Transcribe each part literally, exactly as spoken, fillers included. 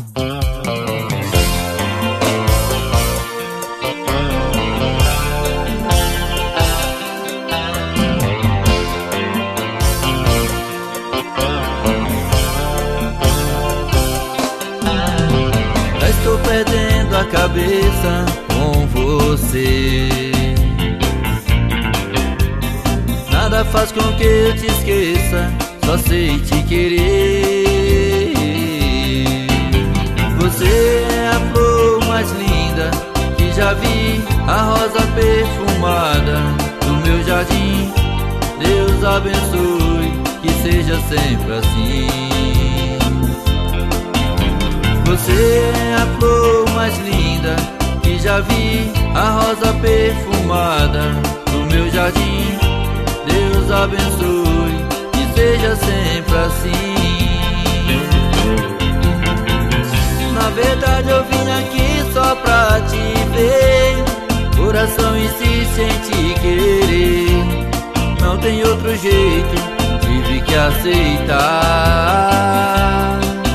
Já estou perdendo a cabeça com você. Nada faz com que eu te esqueça, só sei te querer. Você é a flor mais linda que já vi, a rosa perfumada do meu jardim. Deus abençoe, que seja sempre assim. Você é a flor mais linda que já vi, a rosa perfumada do meu jardim. Deus abençoe, que seja sempre assim. Na verdade eu vim aqui só pra te ver, coração insiste em te querer. Não tem outro jeito, tive que aceitar.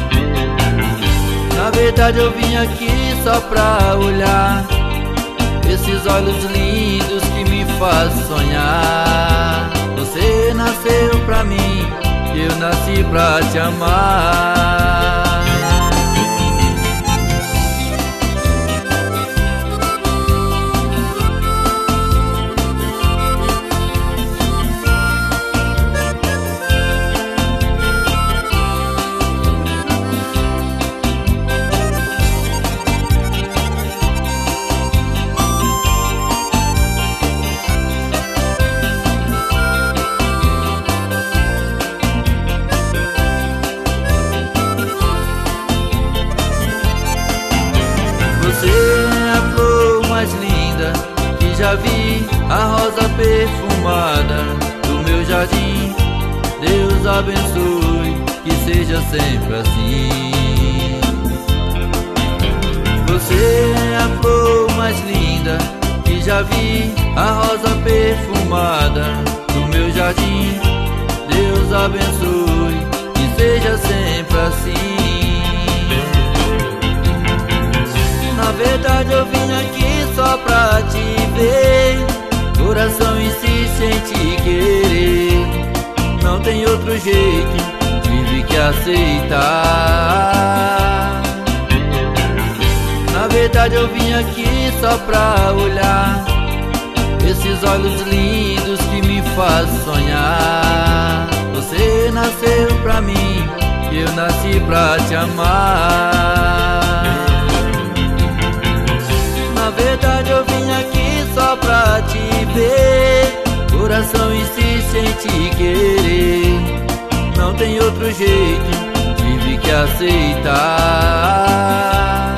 Na verdade eu vim aqui só pra olhar esses olhos lindos que me fazem sonhar. Você nasceu pra mim, eu nasci pra te amar. Você é a flor mais linda que já vi, a rosa perfumada do meu jardim. Deus abençoe, que seja sempre assim. Você é a flor mais linda que já vi, a rosa perfumada do meu jardim. Deus abençoe, que seja sempre assim. Na verdade eu vim aqui só pra te ver, coração insiste em te querer. Não tem outro jeito, tive que aceitar. Na verdade eu vim aqui só pra olhar esses olhos lindos que me fazem sonhar. Você nasceu pra mim, eu nasci pra te amar. Na verdade eu vim aqui só pra te ver, coração insiste em te querer. Não tem outro jeito, tive que aceitar.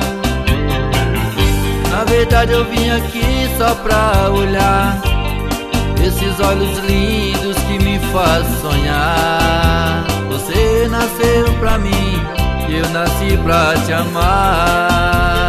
Na verdade eu vim aqui só pra olhar esses olhos lindos que me fazem sonhar. Você nasceu pra mim, eu nasci pra te amar.